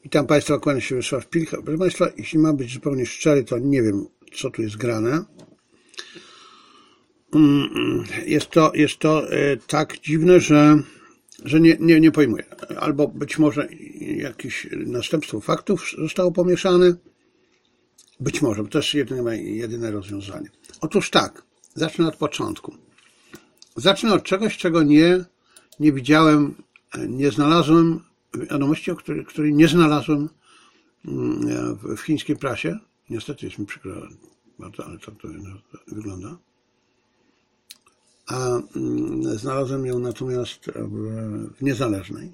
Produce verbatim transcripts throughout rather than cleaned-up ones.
Witam Państwa, kłania się Wiesław Pilcha. Proszę Państwa, jeśli mam być zupełnie szczery, to nie wiem, co tu jest grane. Jest to, jest to tak dziwne, że, że nie, nie, nie pojmuję. Albo być może jakieś następstwo faktów zostało pomieszane. Być może, bo to jest jedyne, jedyne rozwiązanie. Otóż tak, zacznę od początku. Zacznę od czegoś, czego nie, nie widziałem, nie znalazłem wiadomości, o której, której nie znalazłem w chińskiej prasie. Niestety jest mi przykro, ale tak to wygląda. A znalazłem ją natomiast w niezależnej.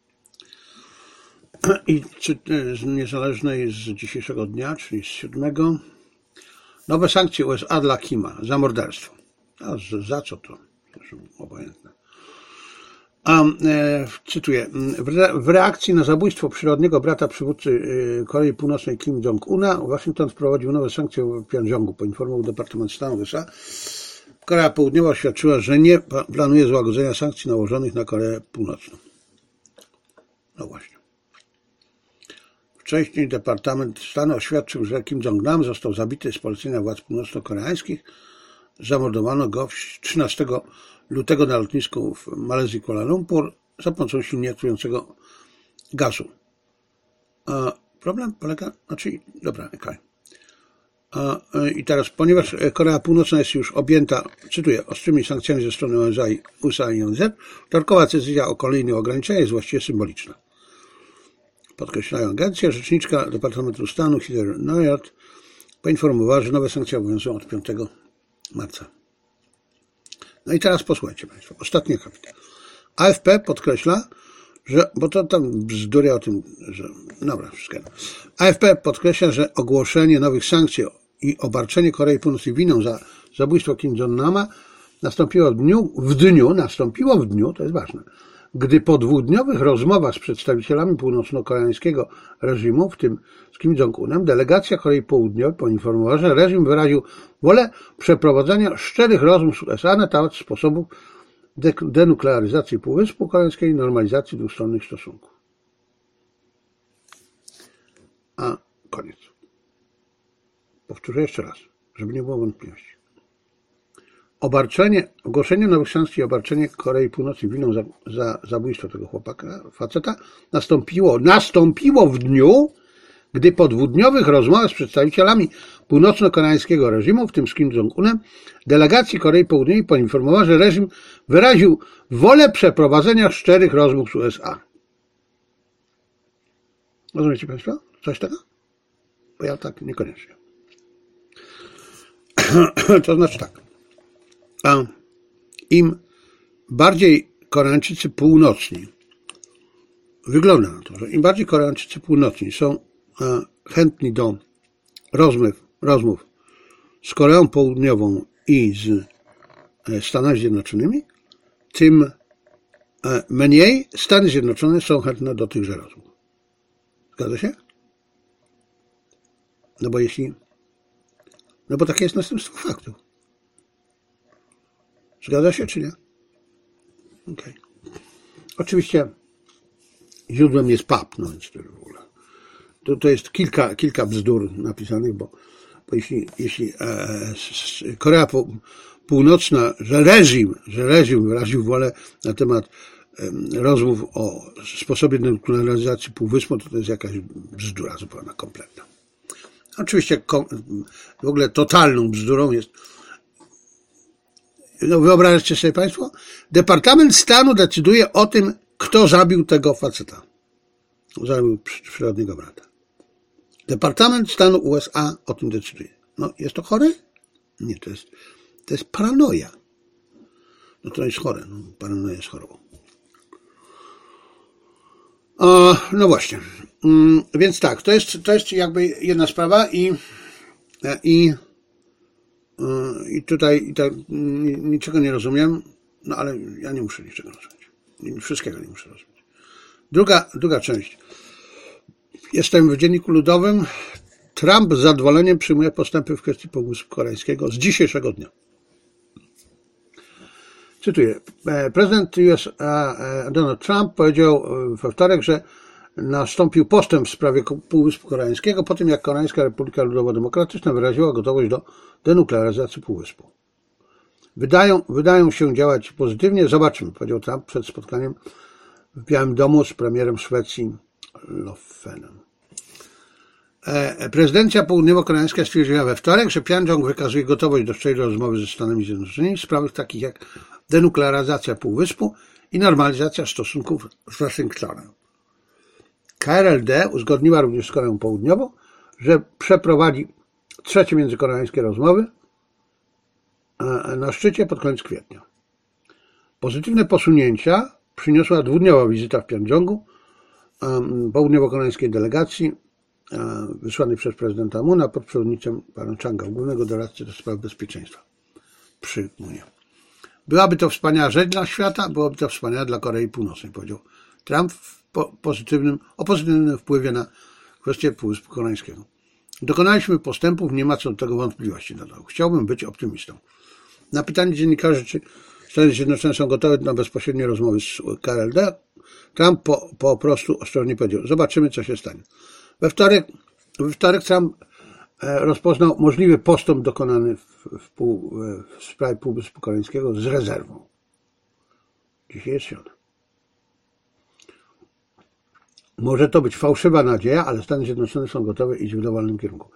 I z niezależnej z dzisiejszego dnia, czyli z siódmego. Nowe sankcje U S A dla Kima za morderstwo. A za co to? Zresztą obojętne. A, e, cytuję, w, re, w reakcji na zabójstwo przyrodniego brata przywódcy Korei Północnej Kim Jong-una, Waszyngton wprowadził nowe sankcje w Pjongjangu, poinformował Departament Stanu U S A. Korea Południowa oświadczyła, że nie planuje złagodzenia sankcji nałożonych na Koreę Północną. No właśnie. Wcześniej Departament Stanu oświadczył, że Kim Jong-nam został zabity z polecenia władz północno-koreańskich. Zamordowano go trzynastego lutego na lotnisku w Malezji Kuala Lumpur za pomocą silnie trującego gazu. A problem polega, znaczy, dobra, okej. Okay. I teraz, ponieważ Korea Północna jest już objęta, cytuję, ostrymi sankcjami ze strony U S A i O N Z, wtorkowa decyzja o kolejnym ograniczeniu jest właściwie symboliczna. Podkreślają agencje, rzeczniczka Departamentu Stanu Heather Nauert poinformowała, że nowe sankcje obowiązują od piątego marca. No i teraz posłuchajcie Państwo, ostatni akapit. A F P podkreśla, że, bo to tam bzdury o tym, że, dobra, wszystko. A F P podkreśla, że ogłoszenie nowych sankcji i obarczenie Korei Północnej winą za zabójstwo Kim Jong-nama nastąpiło w dniu, w dniu, nastąpiło w dniu, to jest ważne, gdy po dwudniowych rozmowach z przedstawicielami północno-koreańskiego reżimu, w tym z Kim Jong-unem, delegacja Korei Południowej poinformowała, że reżim wyraził wolę przeprowadzenia szczerych rozmów z U S A na temat sposobów denuklearyzacji Półwyspu Koreańskiego i normalizacji dwustronnych stosunków. A koniec. Powtórzę jeszcze raz, żeby nie było wątpliwości. Obarczenie, ogłoszenie nowych sankcji i obarczenie Korei Północnej winą za, za zabójstwo tego chłopaka, faceta, nastąpiło, nastąpiło w dniu, gdy po dwudniowych rozmowach z przedstawicielami północno-koreańskiego reżimu, w tym z Kim Jong-unem, delegacji Korei Południowej poinformowała, że reżim wyraził wolę przeprowadzenia szczerych rozmów z U S A. Rozumiecie Państwo? Coś tego? Bo ja tak niekoniecznie. To znaczy tak. A im bardziej Koreańczycy północni, wygląda na to, że im bardziej Koreańczycy północni są chętni do rozmów, rozmów z Koreą Południową i z Stanami Zjednoczonymi, tym mniej Stany Zjednoczone są chętne do tychże rozmów. Zgadza się? No bo jeśli... No bo takie jest następstwo faktu. Zgadza się, czy nie? Okej. Okay. Oczywiście źródłem jest P A P, no więc to w ogóle. To, to jest kilka, kilka bzdur napisanych, bo, bo jeśli, jeśli e, Korea Północna, że reżim, że reżim wyraził wolę na temat e, rozmów o sposobie denuklearyzacji Półwyspu, to to jest jakaś bzdura zupełna, kompletna. Oczywiście w ogóle totalną bzdurą jest, no wyobraźcie sobie Państwo, Departament Stanu decyduje o tym, kto zabił tego faceta. Zabił przyrodniego brata. Departament Stanu U S A o tym decyduje. No, jest to chore? Nie, to jest, to jest paranoja. No to jest chore. No, paranoja jest chorobą. O, no właśnie. Mm, więc tak, to jest, to jest jakby jedna sprawa i, i, i tutaj i tak, niczego nie rozumiem, no ale ja nie muszę niczego rozumieć. Wszystkiego nie muszę rozumieć. Druga, druga część. Jestem w Dzienniku Ludowym. Trump z zadowoleniem przyjmuje postępy w kwestii Półwyspu Koreańskiego z dzisiejszego dnia. Cytuję. Prezydent U S Donald Trump powiedział we wtorek, że nastąpił postęp w sprawie Półwyspu Koreańskiego po tym, jak Koreańska Republika Ludowo-Demokratyczna wyraziła gotowość do denuklearyzacji Półwyspu. Wydają, wydają się działać pozytywnie. Zobaczymy, powiedział Trump przed spotkaniem w Białym Domu z premierem Szwecji Löfvenem. Prezydencja południowo-koreańska stwierdziła we wtorek, że Pjongjang wykazuje gotowość do szczerej rozmowy ze Stanami Zjednoczonymi w sprawach takich jak denuklearyzacja Półwyspu i normalizacja stosunków z Waszyngtonem. K R L D uzgodniła również z Koreą Południową, że przeprowadzi trzecie międzykoreańskie rozmowy na szczycie pod koniec kwietnia. Pozytywne posunięcia przyniosła dwudniowa wizyta w Pjongjangu południowo-koreańskiej delegacji wysłanej przez prezydenta Moona pod przewodnictwem pana Changa, głównego doradcy do spraw bezpieczeństwa przy Moonie. Byłaby to wspaniała rzecz dla świata, byłoby to wspaniałe dla Korei Północnej, powiedział Trump po pozytywnym, o pozytywnym wpływie na kwestię Półwyspu Koreańskiego. Dokonaliśmy postępów, nie ma co do tego wątpliwości. Dodał. Chciałbym być optymistą. Na pytanie dziennikarzy, czy Stany Zjednoczone są gotowe na bezpośrednie rozmowy z K R L D, Trump po, po prostu ostrożnie powiedział, zobaczymy, co się stanie. We wtorek, we wtorek Trump rozpoznał możliwy postęp dokonany w, w, pół, w sprawie Półwyspu Koreańskiego z rezerwą. Dzisiaj jest środa. Może to być fałszywa nadzieja, ale Stany Zjednoczone są gotowe iść w dowolnym kierunku.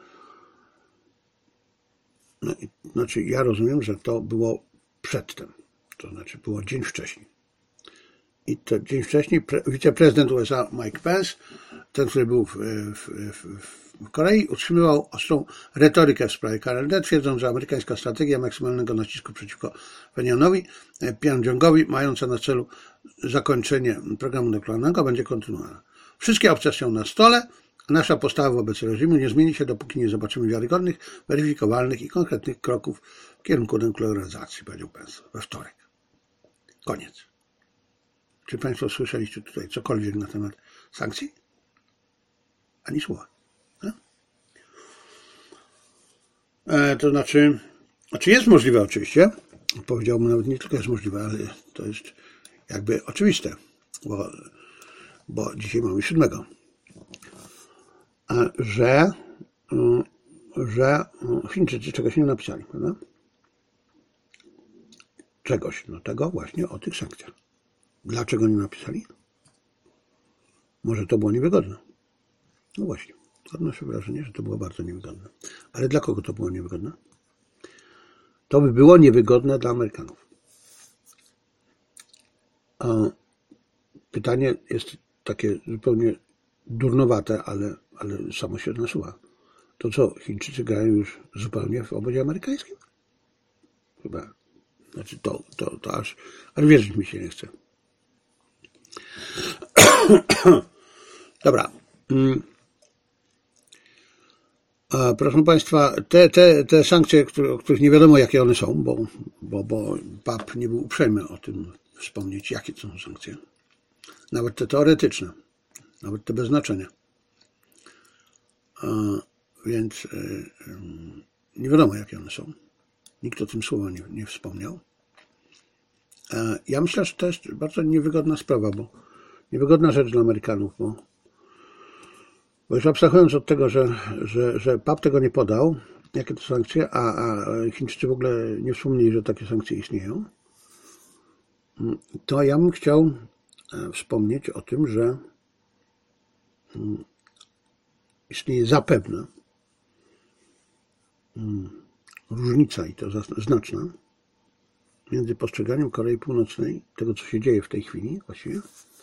No, znaczy, ja rozumiem, że to było przedtem. To znaczy, było dzień wcześniej. I to dzień wcześniej pre, wiceprezydent U S A Mike Pence, ten, który był w, w, w, w Korei, utrzymywał ostrą retorykę w sprawie K R L D, twierdząc, że amerykańska strategia maksymalnego nacisku przeciwko Pjongjanowi, Pjongjangowi, mająca na celu zakończenie programu nuklearnego, będzie kontynuowana. Wszystkie opcje są na stole. Nasza postawa wobec reżimu nie zmieni się, dopóki nie zobaczymy wiarygodnych, weryfikowalnych i konkretnych kroków w kierunku denuklearyzacji, powiedział Pence we wtorek. Koniec. Czy Państwo słyszeliście tutaj cokolwiek na temat sankcji? Ani słowa. E, to znaczy, znaczy jest możliwe oczywiście, powiedziałbym nawet nie tylko jest możliwe, ale to jest jakby oczywiste, bo, bo dzisiaj mamy siódmego, że, że Chińczycy czegoś nie napisali, prawda? Czegoś, no tego właśnie o tych sankcjach. Dlaczego nie napisali? Może to było niewygodne. No właśnie, odnoszę wrażenie, że to było bardzo niewygodne. Ale dla kogo to było niewygodne? To by było niewygodne dla Amerykanów. A pytanie jest takie zupełnie durnowate, ale, ale samo się nasuwa. To co, Chińczycy grają już zupełnie w obozie amerykańskim? Chyba. Znaczy to, to, to aż, aż wierzyć mi się nie chce. Dobra. Proszę Państwa, te, te, te sankcje, które, o których nie wiadomo, jakie one są, bo, bo, bo P A P nie był uprzejmy o tym wspomnieć, jakie to są sankcje. Nawet te teoretyczne, nawet te bez znaczenia. Więc nie wiadomo, jakie one są. Nikt o tym słowa nie, nie wspomniał. Ja myślę, że to jest bardzo niewygodna sprawa, bo niewygodna rzecz dla Amerykanów, bo, bo już abstrahując od tego, że, że, że P A P tego nie podał, jakie to sankcje, a, a Chińczycy w ogóle nie wspomnieli, że takie sankcje istnieją, to ja bym chciał wspomnieć o tym, że istnieje zapewne różnica, i to znaczna, między postrzeganiem Korei Północnej, tego co się dzieje w tej chwili właściwie,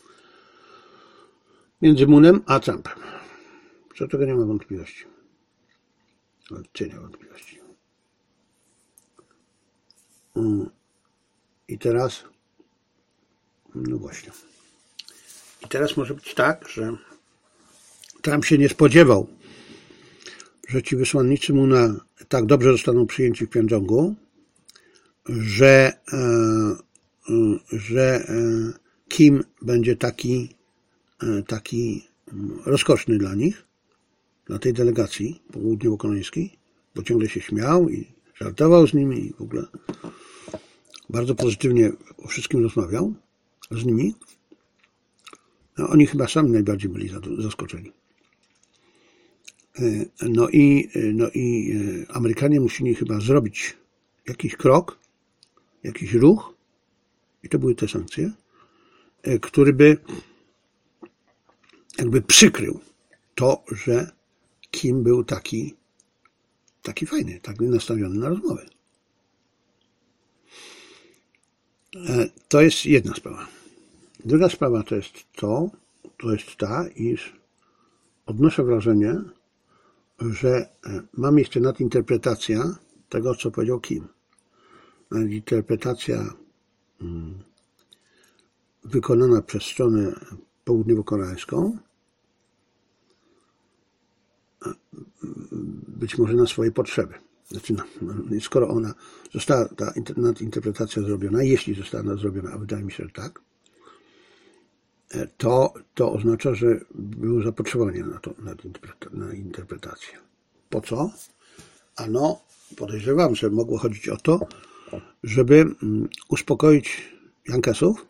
między Moonem a Trumpem. Co do tego nie ma wątpliwości. Cienia wątpliwości. I teraz, no właśnie. I teraz może być tak, że Trump się nie spodziewał, że ci wysłannicy Moona tak dobrze zostaną przyjęci w Pjongjangu, że, że Kim będzie taki, taki rozkoszny dla nich, dla tej delegacji południowo-koreańskiej, bo ciągle się śmiał i żartował z nimi i w ogóle bardzo pozytywnie o wszystkim rozmawiał z nimi. No, oni chyba sami najbardziej byli zaskoczeni. No i, no i Amerykanie musieli chyba zrobić jakiś krok, jakiś ruch, i to były te sankcje, który by jakby przykrył to, że Kim był taki, taki fajny, tak nastawiony na rozmowę. To jest jedna sprawa. Druga sprawa to jest to, to jest ta, iż odnoszę wrażenie, że ma miejsce nadinterpretacja tego, co powiedział Kim. Nadinterpretacja wykonana przez stronę południowo-koreańską, być może na swoje potrzeby. Znaczy, no, skoro ona została, ta nadinterpretacja zrobiona, jeśli została ona zrobiona, a wydaje mi się, że tak, to, to oznacza, że było zapotrzebowanie na to, na interpretację. Po co? Ano, podejrzewam, że mogło chodzić o to, żeby uspokoić Jankesów,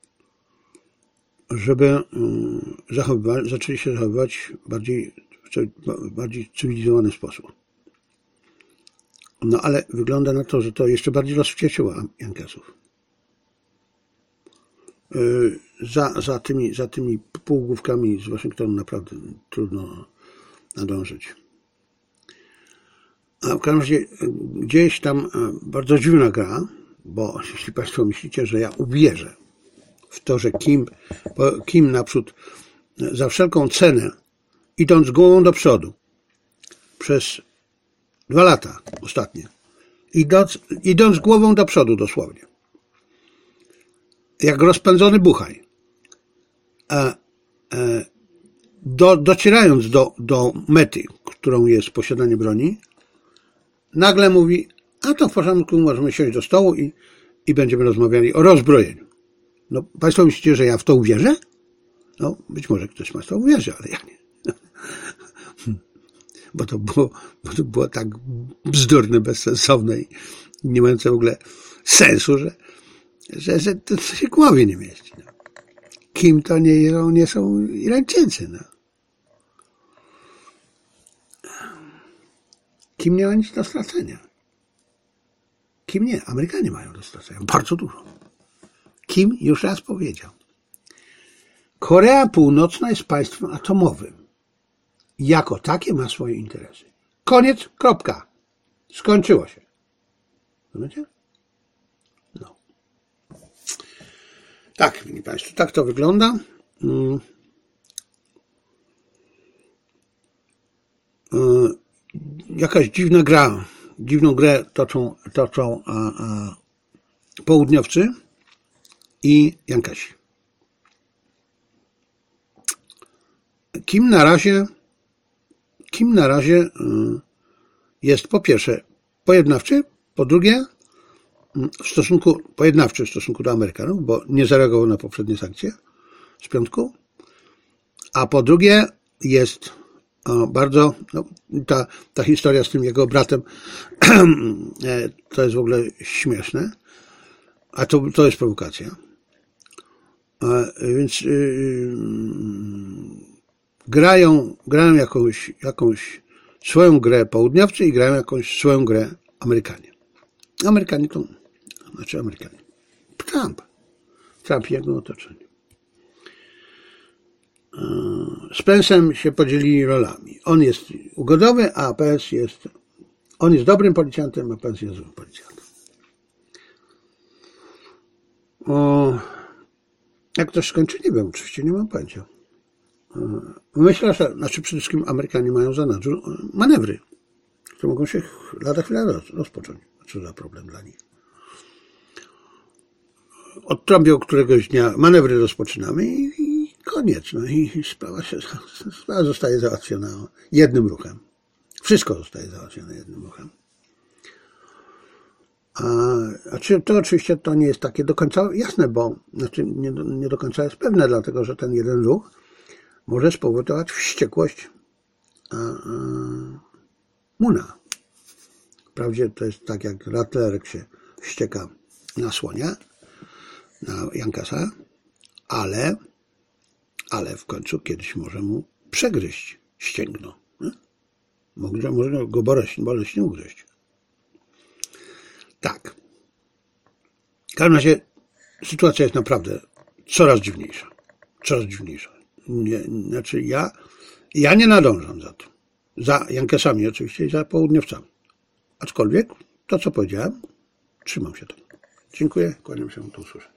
żeby zachowywać, zaczęli się zachowywać bardziej, w bardziej cywilizowany sposób. No ale wygląda na to, że to jeszcze bardziej rozwścieczyło Jankesów. Za, za, tymi, za tymi półgłówkami z Waszyngtonu naprawdę trudno nadążyć. A w każdym razie gdzieś tam bardzo dziwna gra, bo jeśli Państwo myślicie, że ja uwierzę w to, że Kim, Kim naprzód za wszelką cenę, idąc głową do przodu przez dwa lata ostatnie, idąc, idąc głową do przodu dosłownie, jak rozpędzony buchaj, a, a, do, docierając do, do mety, którą jest posiadanie broni, nagle mówi, a to w porządku, możemy siąść do stołu i, i będziemy rozmawiali o rozbrojeniu. No, Państwo myślicie, że ja w to uwierzę? No, być może ktoś z Państwa uwierzy, ale ja nie. Bo to było, bo to było tak bzdurne, bezsensowne i nie mające w ogóle sensu, że, że, że to się w głowie nie mieści. No. Kim to nie są, nie są Irańczycy. No. Kim nie ma nic do stracenia. Kim nie? Amerykanie mają do stracenia. Bardzo dużo. Kim już raz powiedział. Korea Północna jest państwem atomowym. Jako takie ma swoje interesy. Koniec, kropka. Skończyło się. Rozumiecie? No. Tak, mili Państwo, tak to wygląda. Hmm. Hmm. Jakaś dziwna gra. Dziwną grę toczą, toczą a, a, południowcy i Jankesi. Kim na razie Kim na razie jest po pierwsze pojednawczy, po drugie w stosunku, pojednawczy w stosunku do Amerykanów, bo nie zareagował na poprzednie sankcje z piątku, a po drugie jest bardzo, no, ta, ta historia z tym jego bratem to jest w ogóle śmieszne, a to, to jest prowokacja. Więc yy, grają, grają jakąś, jakąś swoją grę południowcy i grają jakąś swoją grę Amerykanie. Amerykanie to, znaczy Amerykanie. Trump. Trump i jego otoczenie. Z Pence'em się podzielili rolami. On jest ugodowy, a Pence jest, on jest dobrym policjantem, a Pence jest złym policjantem. O, jak to skończy, nie wiem, oczywiście nie mam pojęcia. Myślę, że, znaczy przede wszystkim Amerykanie mają za nadrzu manewry, które mogą się lada chwila rozpocząć. Co za problem dla nich. Odtrąbią któregoś dnia, manewry rozpoczynamy i, i koniec. No i sprawa, się, sprawa zostaje załatwiona jednym ruchem. Wszystko zostaje załatwione jednym ruchem. A, a czy to oczywiście to nie jest takie do końca jasne, bo znaczy nie, nie do końca jest pewne, dlatego że ten jeden ruch może spowodować wściekłość a, a, Muna. Wprawdzie to jest tak, jak Leclerc się wścieka na słonia, na Jankesa, ale ale w końcu kiedyś może mu przegryźć ścięgno. Nie? Może, może go boleśnie, boleśnie ugryźć. Tak. W każdym razie sytuacja jest naprawdę coraz dziwniejsza. Coraz dziwniejsza. Nie, znaczy ja, ja nie nadążam za to. Za Jankesami oczywiście i za południowcami. Aczkolwiek to, co powiedziałem, trzymam się tego. Dziękuję, kłaniam się, do usłyszenia.